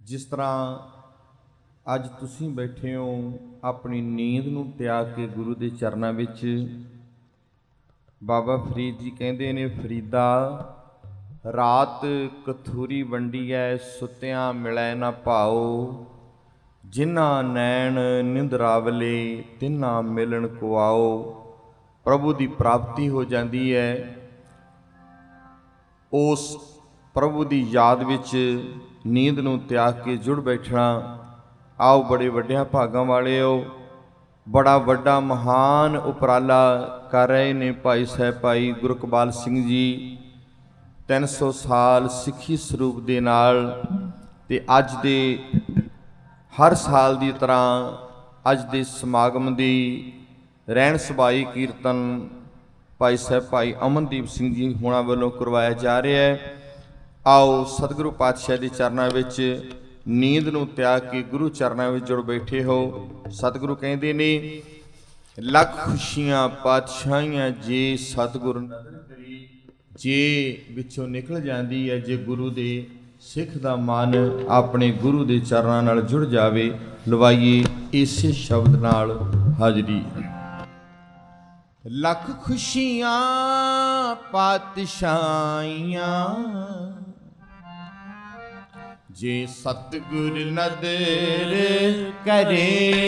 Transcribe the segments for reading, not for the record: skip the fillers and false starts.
ਜਿਸ ਤਰ੍ਹਾਂ ਅੱਜ ਤੁਸੀਂ ਬੈਠੇ ਹੋ ਆਪਣੀ ਨੀਂਦ ਨੂੰ ਤਿਆਗ ਕੇ ਗੁਰੂ ਦੇ ਚਰਨਾਂ ਵਿੱਚ। ਬਾਬਾ ਫਰੀਦ ਜੀ ਕਹਿੰਦੇ ਨੇ, ਫਰੀਦਾ ਰਾਤ ਕਥੂਰੀ ਵੰਡੀਐ ਸੁੱਤਿਆਂ ਮਿਲੈ ਨਾ ਭਾਓ, ਜਿਨ੍ਹਾਂ ਨੈਣ ਨਿੰਦਰਾਵਲੇ ਤਿੰਨਾਂ ਮਿਲਣ ਕੋ ਆਓ। ਪ੍ਰਭੂ ਦੀ ਪ੍ਰਾਪਤੀ ਹੋ ਜਾਂਦੀ ਹੈ। ਉਸ ਪ੍ਰਭੂ ਦੀ ਯਾਦ ਵਿੱਚ ਨੀਂਦ ਨੂੰ ਤਿਆਗ ਕੇ ਜੁੜ ਬੈਠਣਾ। ਆਓ, ਬੜੇ ਵੱਡਿਆਂ ਭਾਗਾਂ ਵਾਲੇ ਹੋ। ਬੜਾ ਵੱਡਾ ਮਹਾਨ ਉਪਰਾਲਾ ਕਰ ਰਹੇ ਨੇ ਭਾਈ ਸਾਹਿਬ ਭਾਈ ਗੁਰਕਬਾਲ ਸਿੰਘ ਜੀ। 300 ਸਾਲ ਸਿੱਖੀ ਸਰੂਪ ਦੇ ਨਾਲ, ਤੇ ਅੱਜ ਦੇ ਹਰ ਸਾਲ ਦੀ ਤਰ੍ਹਾਂ ਅੱਜ ਦੇ ਸਮਾਗਮ ਦੀ ਰਹਿਣ ਸਭਾਈ ਕੀਰਤਨ ਭਾਈ ਸਾਹਿਬ ਭਾਈ ਅਮਨਦੀਪ ਸਿੰਘ ਜੀ ਹੋਣਾ ਵੱਲੋਂ ਕਰਵਾਇਆ ਜਾ ਰਿਹਾ ਹੈ। ਆਓ ਸਤਿਗੁਰੂ ਪਾਤਸ਼ਾਹ ਦੇ ਚਰਨਾਂ ਵਿੱਚ ਨੀਂਦ ਨੂੰ ਤਿਆਗ ਕੇ ਗੁਰੂ ਚਰਨਾਂ ਵਿੱਚ ਜੁੜ ਬੈਠੇ ਹੋ। ਸਤਿਗੁਰੂ ਕਹਿੰਦੇ ਨੇ, ਲੱਖ ਖੁਸ਼ੀਆਂ ਪਾਤਸ਼ਾਹੀਆਂ ਜੇ ਸਤਿਗੁਰ ਨਦਰ ਕਰੀ। ਜੇ ਵਿੱਚੋਂ ਨਿਕਲ ਜਾਂਦੀ ਹੈ, ਜੇ ਗੁਰੂ ਦੇ ਸਿੱਖ ਦਾ ਮਨ ਆਪਣੇ ਗੁਰੂ ਦੇ ਚਰਨਾਂ ਨਾਲ ਜੁੜ ਜਾਵੇ। ਲਵਾਈਏ ਇਸੇ ਸ਼ਬਦ ਨਾਲ ਹਾਜ਼ਰੀ। ਲੱਖ ਖੁਸ਼ੀਆਂ ਪਾਤਸ਼ਾਹੀਆਂ ਜੇ ਸਤਿਗੁਰ ਨਦਰ ਕਰੇ।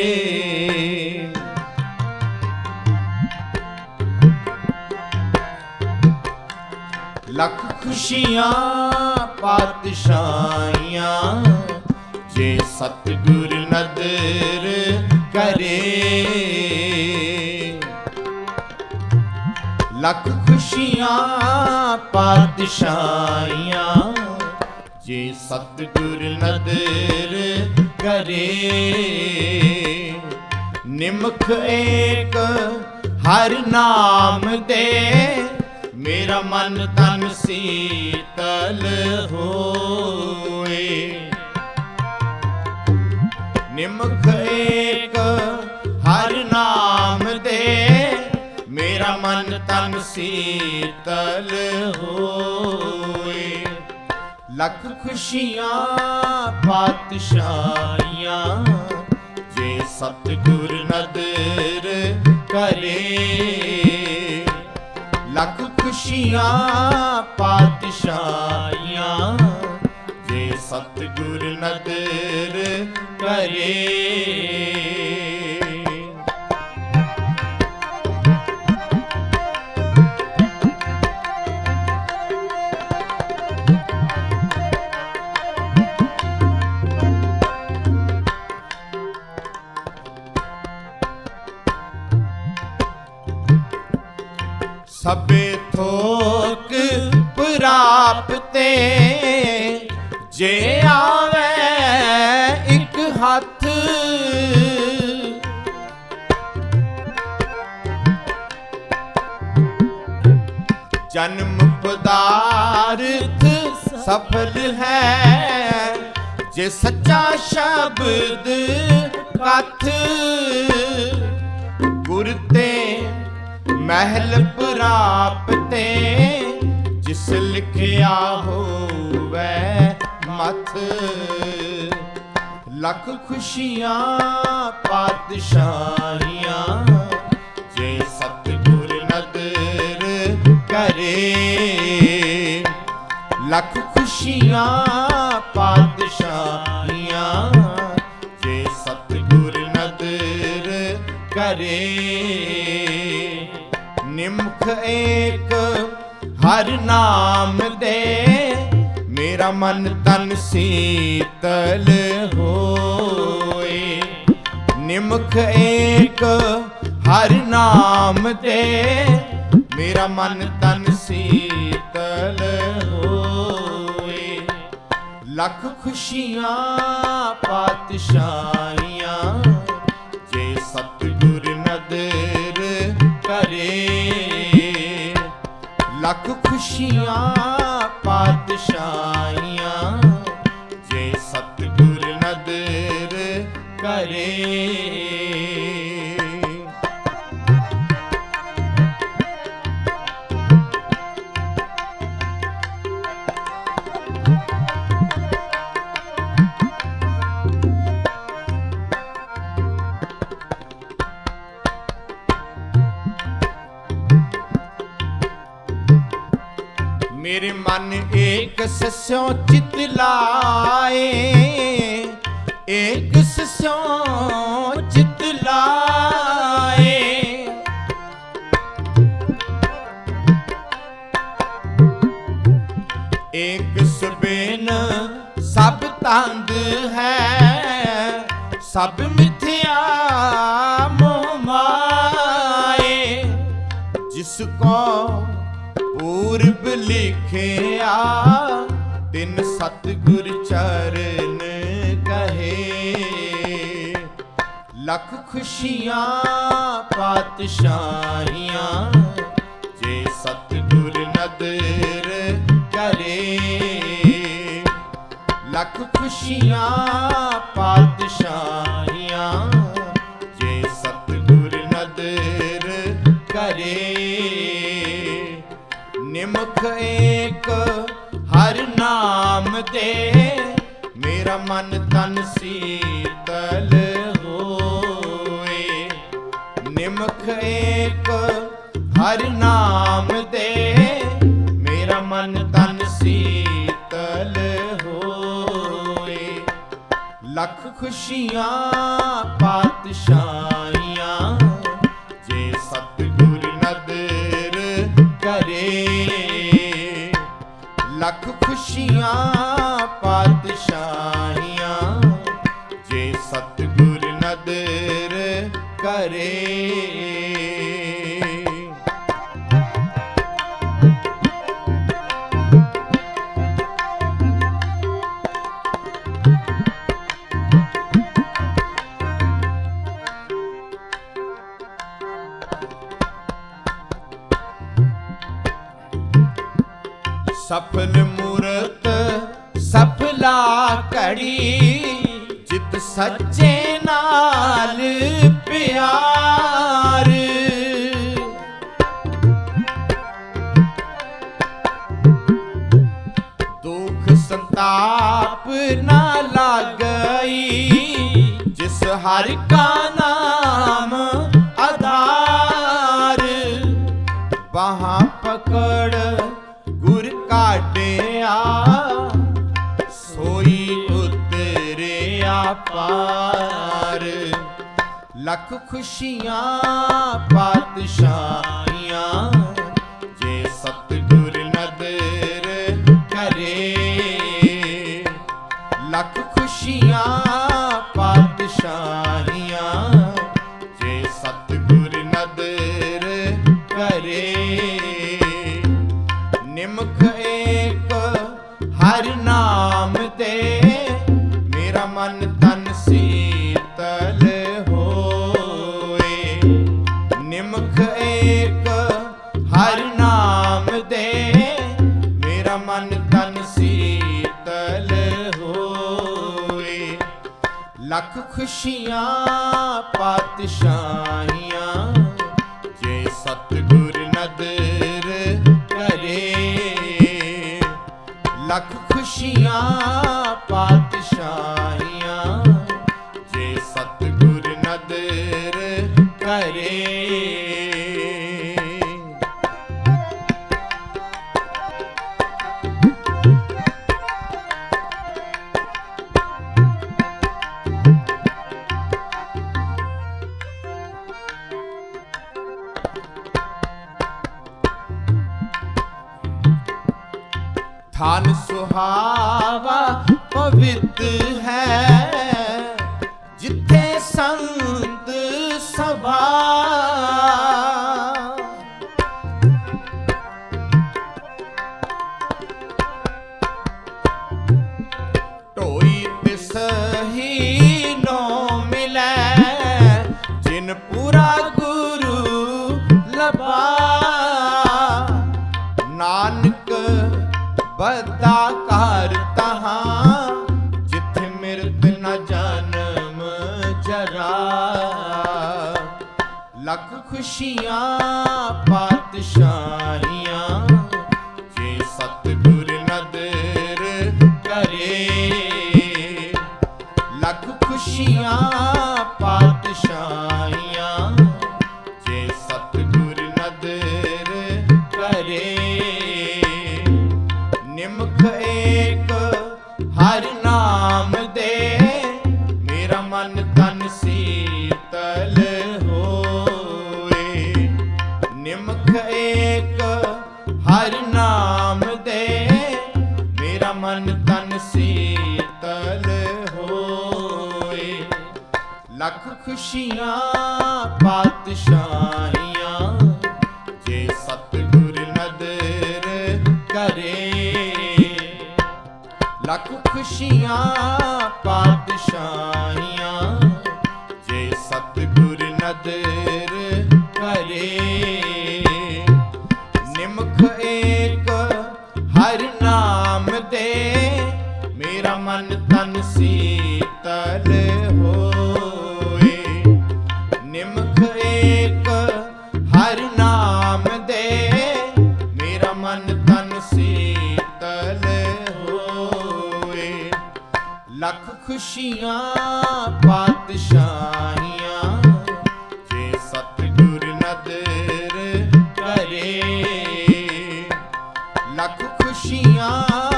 ਲੱਖ ਖੁਸ਼ੀਆਂ ਪਾਤਸ਼ਾਹੀਆਂ ਜੇ ਸਤਿਗੁਰ ਨਦਰ ਕਰੇ। ਲੱਖ ਖੁਸ਼ੀਆਂ ਪਾਤਸ਼ਾਹੀਆਂ ਜੇ ਸਤਿਗੁਰ ਨਦਰ ਕਰੇ। ਨਿਮਖ ਏਕ ਹਰ ਨਾਮ ਦੇ, ਮੇਰਾ ਮਨ ਤਨ ਸੀਤਲ ਹੋਏ। ਨਿਮਖ ਏਕ ਹਰ ਨਾਮ ਦੇ, ਮੇਰਾ ਮਨ ਤਨ ਸੀਤਲ ਹੋਏ। ਲੱਖ ਖੁਸ਼ੀਆਂ ਪਾਤਸ਼ਾਹੀਆਂ ਜੇ ਸਤਿਗੁਰ ਨਦਰ ਕਰੇ। ਲੱਖ ਖੁਸ਼ੀਆਂ ਪਾਤਸ਼ਾਹੀਆਂ ਜੇ ਸਤਿਗੁਰ ਨਦਰ ਕਰੇ। ਸਭੇ ਥੋਕ ਪ੍ਰਾਪਤੇ, ਜੇ ਆਵੇ ਇੱਕ ਹੱਥ। ਜਨਮ ਪਦਾਰਥ ਸਫਲ ਹੈ, ਜੇ ਸੱਚਾ ਸ਼ਬਦ ਕਥ। ਗੁਰ ਤੇ ਮਹਿਲ ਪ੍ਰਾਪਤੇ, ਜਿਸ ਲਿਖਿਆ ਹੋਵੇ ਮਥ। ਲੱਖ ਖੁਸ਼ੀਆਂ ਪਾਤਸ਼ਾਹੀਆਂ ਜੇ ਸਤਿਗੁਰ ਨਦਰ ਕਰੇ। ਲੱਖ ਖੁਸ਼ੀਆਂ ਪਾਤਸ਼ਾਹੀਆਂ ਜੇ ਸਤਿਗੁਰ ਨਦਰ ਕਰੇ। ਨਿਮਖ ਏਕ ਹਰ ਨਾਮ ਦੇ, ਮੇਰਾ ਮਨ ਤਨ ਸੀਤਲ ਹੋਏ। ਨਿਮਖ ਏਕ ਹਰ ਨਾਮ ਦੇ, ਮੇਰਾ ਮਨ ਤਨ ਸੀਤਲ ਹੋਏ। ਲੱਖ ਖੁਸ਼ੀਆਂ ਪਾਤਸ਼ਾਹੀਆਂ ਜੇ ਸਤਿਗੁਰ ਨਦਰ ਕਰੇ। ਲੱਖ ਖੁਸ਼ੀਆਂ ਪਾਤਸ਼ਾਹੀਆਂ ਜੇ ਸਤਿਗੁਰ ਨਦਰ ਕਰੇ। मेरे मन एक सस्यों चित लाए, एक सस्यों चित लाए। एक सुबेन सब तंद है, सब मिथ्या मोह माए। जिसको पूर्व लिखिया तिन सतगुर चरण कहे। लख खुशियां पातशाहियां जे सतगुर नदर करे। लख खुशियां पातशाहियां जे सतगुर नदर करे। निमख एक हर नाम दे, मेरा मन तन शीतल होए। निमख एक हर नाम दे, मेरा मन तन शीतल होए। लख खुशियां पातशाहियां जे सतगुर नदर करे। लख खुशियां पातशाहियां जे सतगुर नदर करे। सफल मूरत सफला कड़ी, जित सच्चे नाल प्यार। दुख संताप ना लागई, जिस हर का नाम आधार। वहाँ पकड़ गुर काटिया, सोई उतरिया पार। लख खुशियां पातशाहियां जे सतगुर नदर करे। लख खुशियां पातशाहियां जे सतगुर नदर करे। निमख एक हर नाम दे, मेरा मन तन शीतल होए। निमख एक हर नाम दे, मेरा मन तन शीतल होए। लख खुशियां पातशाहियां जे सतगुर नदर करे। लख खुशियां पातशाहियां जे सतगुर नदर करे। थान सुहावा पवित्र है, जिथे संत सभा। टोई तिस ही नो मिलै, जिन पूरा गुरु लभा। नानक बदा कार तहां, जिथे मिरत न जन्म जरा। लख खुशियां पातशाहियां जे सतगुर नदर करे। लख खुशियां पातशाहियां जे सतगुर नदर करे। ਹਰ ਨਾਮ ਦੇ ਮੇਰਾ ਮਨ ਤਨ ਸੀਤਲ ਹੋਏ। ਨਿਮਖ ਏਕ ਹਰ ਨਾਮ ਦੇ ਮੇਰਾ ਮਨ ਤਨ ਸੀਤਲ ਹੋਏ। ਲੱਖ ਖੁਸ਼ੀਆਂ ਪਾਤਸ਼ਾਹੀਆਂ ਜੇ ਸਤਿਗੁਰ ਨਦਰ ਕਰੇ। ਲੱਖ ਖੁਸ਼ੀਆਂ ਪਾਤਸ਼ਾਹੀਆਂ ਜੇ ਸਤਿਗੁਰ ਨਦਰ ਕਰੇ। ਨਿਮਖ ਏਕ ਹਰ ਨਾਮ ਦੇ ਮੇਰਾ ਮਨ ਤਨ ਸੀਤਲ ਹੋਏ। ਨਿਮਖ ਏਕ ਹਰ ਨਾਮ ਦੇ ਮੇਰਾ ਮਨ ਤਨ ਸੀਤਲ ਹੋਏ। ਲੱਖ ਖੁਸ਼ੀਆਂ ਪਾਤਸ਼ਾਹੀਆਂ ਜੇ ਸਤਿਗੁਰ ਨਦਰ ਕਰੇ। ਲੱਖ ਖੁਸ਼ੀਆਂ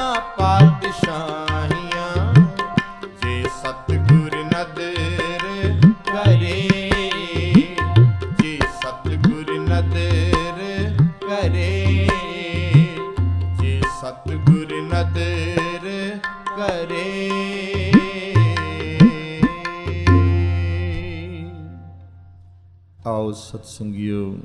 ਪਾਤਸ਼ਾਹੀਆਂ ਜੇ ਸਤਿਗੁਰ ਨਦਰ ਕਰੇ। ਜੇ ਸਤਿਗੁਰ ਨਦਰ ਕਰੇ। ਜੇ ਸਤਿਗੁਰ ਨਦਰ ਕਰੇ। ਆਓ ਸਤ ਸੰਗਿਓ,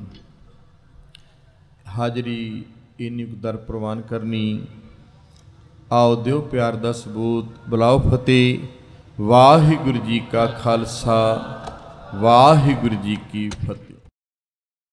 ਹਾਜ਼ਰੀ ਇੰਨੀ ਕੁ ਦਰ ਪ੍ਰਵਾਨ ਕਰਨੀ। ਆਓ ਦਿਓ ਪਿਆਰ ਦਾ ਸਬੂਤ, ਬੁਲਾਓ ਫਤਿਹ। ਵਾਹਿਗੁਰੂ ਜੀ ਕਾ ਖਾਲਸਾ, ਵਾਹਿਗੁਰੂ ਜੀ ਕੀ ਫਤਿਹ।